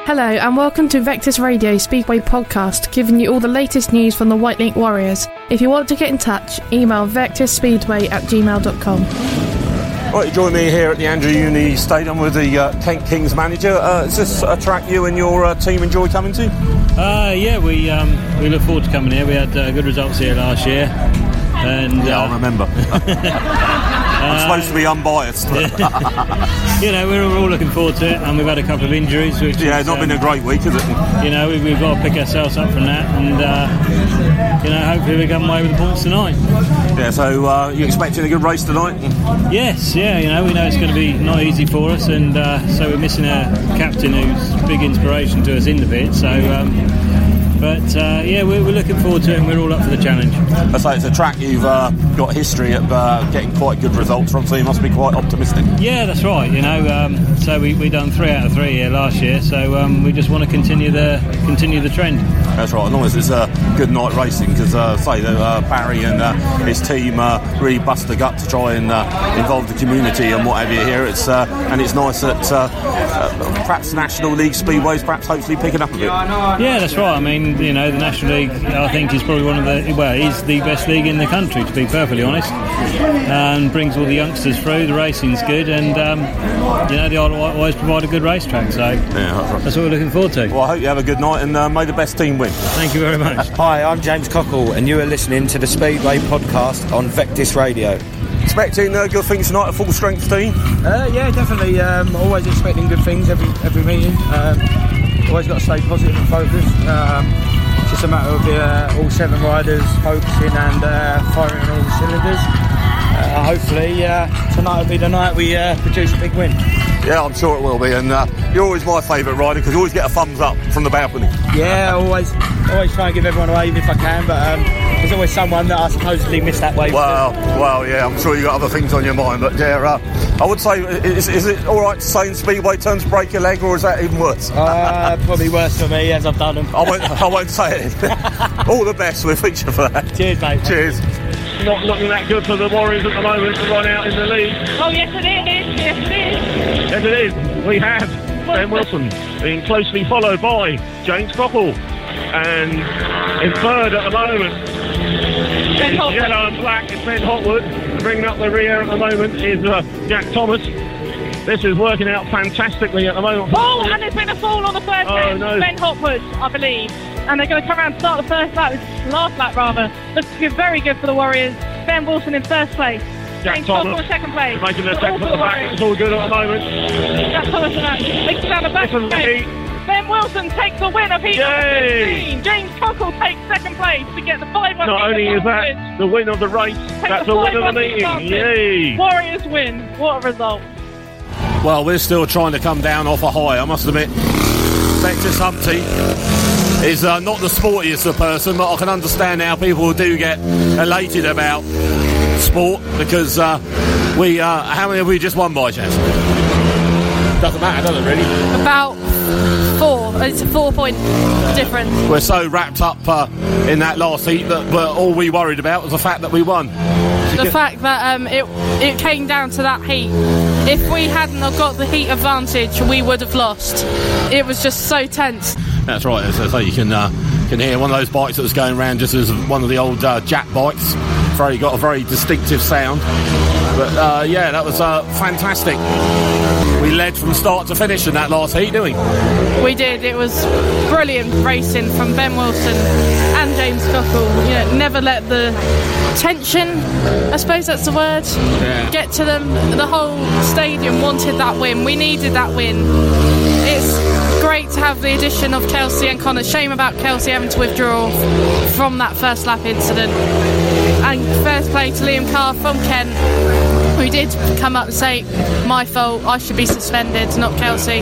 Hello and welcome to Vectis Radio Speedway Podcast, giving you all the latest news from the White Link Warriors. If you want to get in touch, email vectisspeedway@gmail.com. Right, you join me here at the Andrew Uni Stadium with the Kent Kings manager. Is this a track you and your team enjoy coming to? Yeah, we look forward to coming here. We had good results here last year. And yeah, I remember. I'm supposed to be unbiased. You know, we're all looking forward to it, and we've had a couple of injuries. Which it's not been a great week, has it? You know, we've got to pick ourselves up from that, and you know, hopefully we come away with the points tonight. Yeah, so you expecting a good race tonight? Yes, yeah, you know, we know it's going to be not easy for us, and so we're missing a captain who's a big inspiration to us in the pit, so yeah, we're looking forward to it, and we're all up for the challenge. I say it's a track you've got history of getting quite good results from, so you must be quite optimistic. Yeah, that's right. You know, so we done 3 out of 3 here last year, so we just want to continue the trend. That's right, as long as it's a good night racing, because Barry and his team really bust the gut to try and involve the community and what have you here. It's nice that perhaps National League Speedways perhaps hopefully picking up a bit. Yeah, that's right. I mean, you know, the National League, I think, is probably is the best league in the country, to be perfectly honest, and brings all the youngsters through. The racing's good, and you know, the Isle of Wight always provide a good racetrack, so yeah, that's what we're looking forward to. Well, I hope you have a good night, and may the best team win. Thank you very much. Hi, I'm James Cockle, and you are listening to the Speedway Podcast on Vectis Radio. Expecting good things tonight, a full strength team? Yeah, definitely. Always expecting good things every meeting. Always got to stay positive and focused. It's just a matter of all 7 riders focusing and firing on all the cylinders. Hopefully tonight will be the night we produce a big win. Yeah, I'm sure it will be, and you're always my favourite rider because you always get a thumbs up from the balcony. Yeah, always try and give everyone a wave if I can, but there's always someone that I supposedly missed that wave. Well, yeah, I'm sure you've got other things on your mind, but yeah, I would say, is it all right to say in Speedway terms break your leg, or is that even worse? Probably worse for me, as I've done them. I won't say it. All the best, we'll feature for that. Cheers, mate. Cheers. Not looking that good for the Warriors at the moment to run out in the lead. Oh, yes it is. Yes it is. Yes it is. We have Ben Wilson being closely followed by James Cockle, and in third at the moment, yellow and black is Ben Hotwood. Bringing up the rear at the moment is Jack Thomas. This is working out fantastically at the moment. Oh, and there's been a fall on the first lap. No. Ben Hotwood, I believe. And they're going to come around and start the last lap rather. Looks very good for the Warriors. Ben Wilson in first place. Jack Thomas in second place. Making the attempt at the back. It's all good at the moment. Jack Thomas makes it down the back. Ben Wilson takes the win of heat number 16. James Cockle takes second place to get the 5-1. Not only is that the win of the race, that's the win of the meeting. Yay! Warriors win. What a result. Well, we're still trying to come down off a high, I must admit. Vectis Humpty is not the sportiest of person, but I can understand how people do get elated about sport, because how many have we just won by chance? Doesn't matter, does it really? About 4. It's a 4-point difference. We're so wrapped up in that last heat that all we worried about was the fact that we won. The fact that it came down to that heat. If we hadn't have got the heat advantage, we would have lost. It was just so tense. That's right. As I say, you can hear one of those bikes that was going around just as one of the old Jack bikes. Got a very distinctive sound. But yeah, that was fantastic. We led from start to finish in that last heat, didn't we? We did. It was brilliant racing from Ben Wilson and James Cockle. You know, never let the tension, I suppose that's the word, get to them. The whole stadium wanted that win. We needed that win. It's great to have the addition of Kelsey and Connor. Shame about Kelsey having to withdraw from that first lap incident. And first play to Liam Carr from Kent, who did come up and say, my fault, I should be suspended, not Kelsey.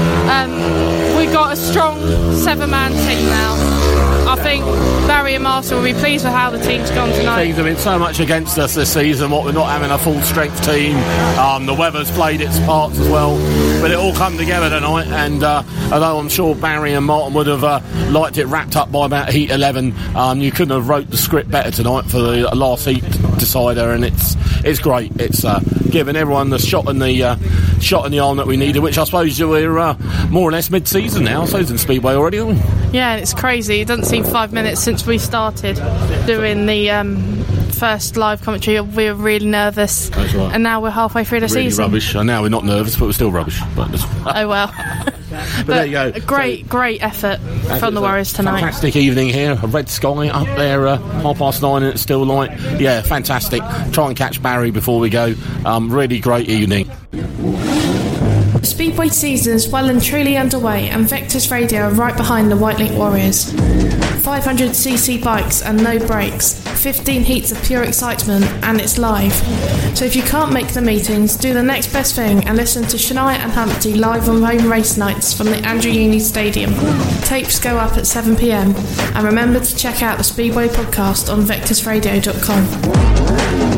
We've got a strong 7-man team now. I think Barry and Martin will be pleased with how the team's gone tonight. Things have been so much against us this season, what we're not having a full strength team. The weather's played its parts as well, but it all come together tonight, and although I'm sure Barry and Martin would have liked it wrapped up by about heat 11, you couldn't have wrote the script better tonight for the last heat decider, and it's great. It's giving everyone the shot in the arm that we needed, which I suppose we're more or less mid-season now. So it's in Speedway already, aren't we? Yeah, it's crazy. It doesn't seem 5 minutes since we started doing the first live commentary. We were really nervous. That's right. And now we're halfway through the really season. Rubbish. And now we're not nervous, but we're still rubbish. Oh well. But there you go. A great effort from the Warriors tonight. Fantastic evening here. A red sky up there, 9:30, and it's still light. Yeah, fantastic. Try and catch Barry before we go. Really great evening. The Speedway season is well and truly underway, and Vectors Radio are right behind the Whitelink Warriors. 500cc bikes and no brakes, 15 heats of pure excitement, and it's live. So if you can't make the meetings, do the next best thing and listen to Shania and Humpty live on home race nights from the Andrew Uni Stadium. Tapes go up at 7 p.m, and remember to check out the Speedway podcast on vectorsradio.com.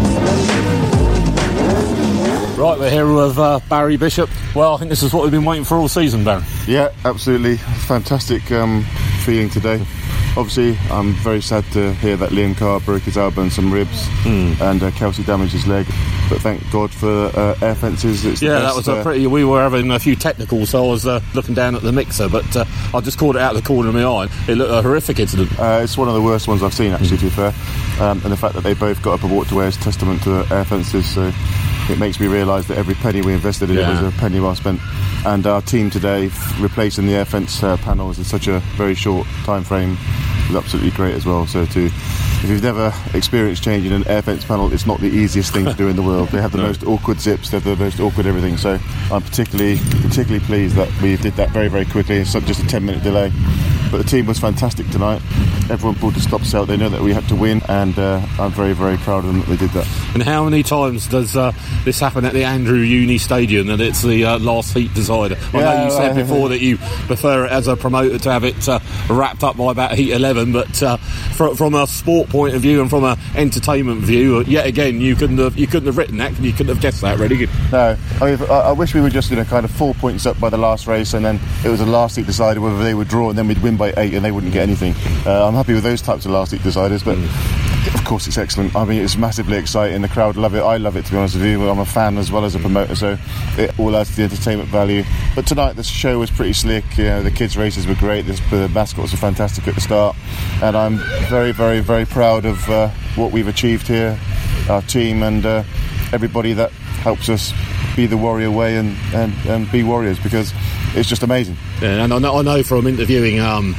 Right, we're here with Barry Bishop. Well, I think this is what we've been waiting for all season, Barry. Yeah, absolutely. Fantastic feeling today. Obviously, I'm very sad to hear that Liam Carr broke his elbow and some ribs, and Kelsey damaged his leg. But thank God for Air Fences. That was a pretty. We were having a few technicals, so I was looking down at the mixer, but I just caught it out of the corner of my eye. It looked a horrific incident. It's one of the worst ones I've seen, actually, to be fair. And the fact that they both got up and walked away is testament to Air Fences. So it makes me realise that every penny we invested in it was a penny well spent. And our team today, replacing the Air Fence panels in such a very short time frame, was absolutely great as well. So if you've never experienced changing an Air Fence panel, it's not the easiest thing to do in the world. They have the most awkward zips, they have the most awkward everything. So I'm particularly pleased that we did that very, very quickly. It's just a 10-minute delay. But the team was fantastic tonight. Everyone pulled the stops out. They know that we had to win, and I'm very, very proud of them that they did that. And how many times does this happen at the Andrew Uni Stadium, that it's the last heat decider? I know you said before that you prefer it as a promoter to have it wrapped up by about heat 11, but from a sport point of view and from an entertainment view, yet again, you couldn't have written that, you couldn't have guessed that, really. No, I wish we were just kind of 4 points up by the last race, and then it was a last heat decider whether they would draw, and then we'd win by 8 and they wouldn't get anything. I'm happy with those types of last heat deciders, but of course it's excellent. I mean, it's massively exciting. The crowd love it. I love it, to be honest with you. I'm a fan as well as a promoter, so it all adds to the entertainment value. But tonight the show was pretty slick. The kids' races were great. The mascots were fantastic at the start, and I'm very, very, very proud of what we've achieved here, our team, and everybody that helps us be the Warrior way and be Warriors, because it's just amazing. Yeah, and I know from interviewing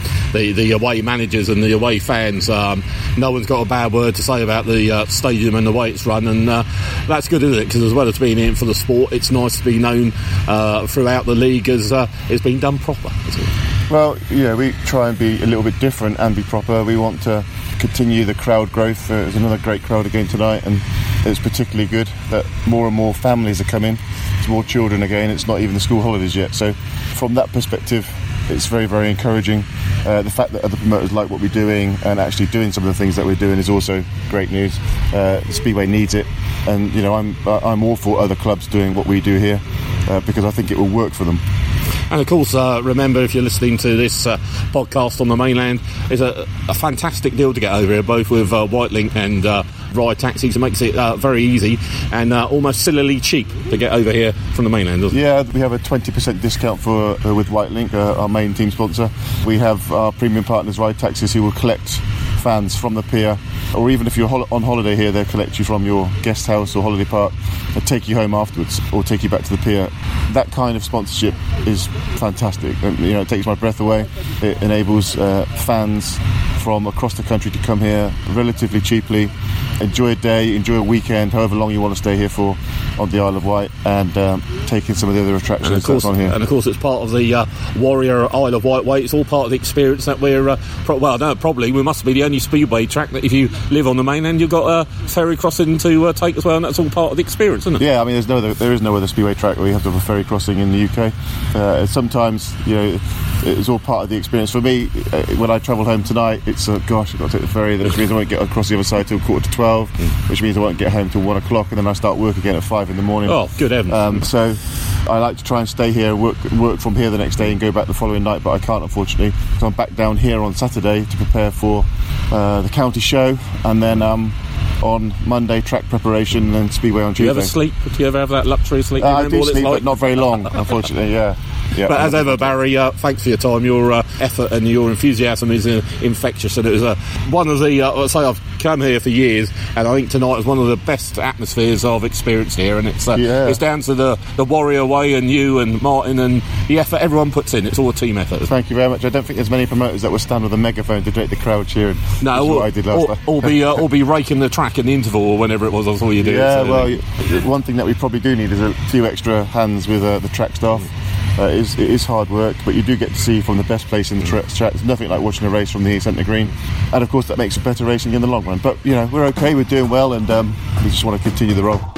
the away managers and the away fans, no one's got a bad word to say about the stadium and the way it's run, and that's good, isn't it? Because as well as being in for the sport, it's nice to be known throughout the league as it's been done proper, isn't it? Well, we try and be a little bit different and be proper. We want to continue the crowd growth. There's another great crowd again tonight, and it's particularly good that more and more families are coming. It's more children again. It's not even the school holidays yet. So from that perspective, it's very, very encouraging. The fact that other promoters like what we're doing and actually doing some of the things that we're doing is also great news. Speedway needs it, and I'm all for other clubs doing what we do here because I think it will work for them. And of course, remember, if you're listening to this podcast on the mainland, it's a fantastic deal to get over here, both with Whitelink and Ride Taxis. It makes it very easy and almost sillily cheap to get over here from the mainland, doesn't it? Yeah, we have a 20% discount with Whitelink, our main team sponsor. We have our premium partners, Ride Taxis, who will collect fans from the pier, or even if you're on holiday here, they'll collect you from your guest house or holiday park and take you home afterwards, or take you back to the pier. That kind of sponsorship is fantastic, and it takes my breath away. It enables fans from across the country to come here relatively cheaply, enjoy a day, enjoy a weekend, however long you want to stay here for on the Isle of Wight, and take in some of the other attractions that's on here. And of course it's part of the Warrior Isle of Wight way. It's all part of the experience that we're probably we must be the only speedway track that if you live on the mainland you've got a ferry crossing to take as well, and that's all part of the experience, isn't it? Yeah, I mean there is no other speedway track where you have to have a ferry crossing in the UK. Sometimes it's all part of the experience. For me, when I travel home tonight, it's I've got to take the ferry, which means I won't get across the other side till 11:45, which means I won't get home till 1 o'clock, and then I start work again at 5 in the morning. Oh, good heavens. So I like to try and stay here, work from here the next day and go back the following night, but I can't, unfortunately. So I'm back down here on Saturday to prepare for the county show, and then on Monday, track preparation, and then Speedway on Tuesday. Do you ever sleep? Do you ever have that luxury of sleep? I do sleep, but not very long, unfortunately, yeah. But as ever, Barry, thanks for your time. Your effort and your enthusiasm is infectious, and it was one of the... I've come here for years, and I think tonight was one of the best atmospheres I've experienced here, and it's down to the Warrior Way and you and Martin and the effort everyone puts in. It's all a team effort. Thank you very much. I don't think there's many promoters that will stand with a megaphone to make the crowd cheering. No, what I did last time. Or be raking the track in the interval or whenever it was. That's all you do. Yeah, one thing that we probably do need is a few extra hands with the track staff. It is hard work, but you do get to see from the best place in the track. It's nothing like watching a race from the centre green, and of course that makes it better racing in the long run. But we're okay, we're doing well, and we just want to continue the role.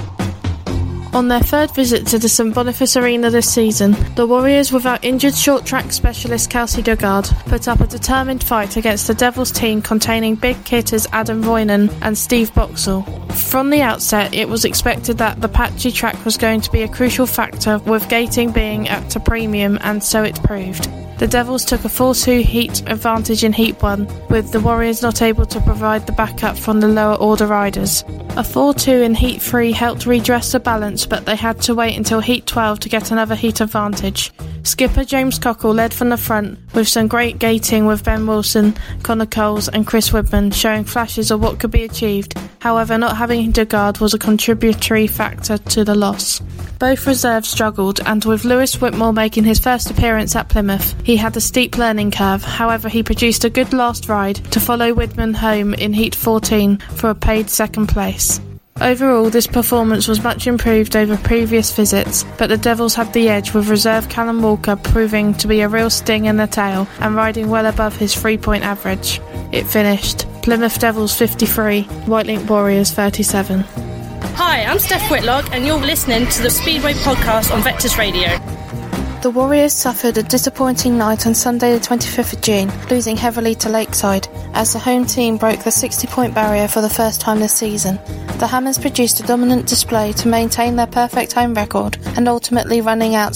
On their third visit to the St Boniface Arena this season, the Warriors, without injured short track specialist Kelsey Dugard, put up a determined fight against the Devils team containing big hitters Adam Roynan and Steve Boxall. From the outset, it was expected that the patchy track was going to be a crucial factor, with gating being at a premium, and so it proved. The Devils took a 4-2 heat advantage in Heat 1, with the Warriors not able to provide the backup from the lower order riders. A 4-2 in Heat 3 helped redress the balance, but they had to wait until Heat 12 to get another heat advantage. Skipper James Cockle led from the front, with some great gating with Ben Wilson, Connor Coles and Chris Whitman showing flashes of what could be achieved. However, not having Dugard was a contributory factor to the loss. Both reserves struggled, and with Lewis Whitmore making his first appearance at Plymouth, he had a steep learning curve. However, he produced a good last ride to follow Whitman home in Heat 14 for a paid second place. Overall, this performance was much improved over previous visits, but the Devils had the edge, with reserve Callum Walker proving to be a real sting in the tail and riding well above his 3-point average. It finished Plymouth Devils 53, Whitelink Warriors 37. Hi, I'm Steph Whitlock, and you're listening to the Speedway Podcast on Vectors Radio. The Warriors suffered a disappointing night on Sunday the 25th of June, losing heavily to Lakeside, as the home team broke the 60-point barrier for the first time this season. The Hammers produced a dominant display to maintain their perfect home record, and ultimately running out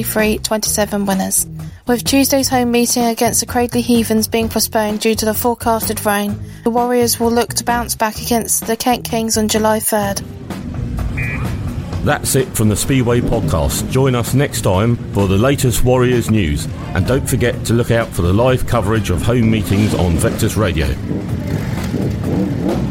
63-27 winners. With Tuesday's home meeting against the Cradley Heathens being postponed due to the forecasted rain, the Warriors will look to bounce back against the Kent Kings on July 3rd. That's it from the Speedway Podcast. Join us next time for the latest Warriors news, and don't forget to look out for the live coverage of home meetings on Vectors Radio.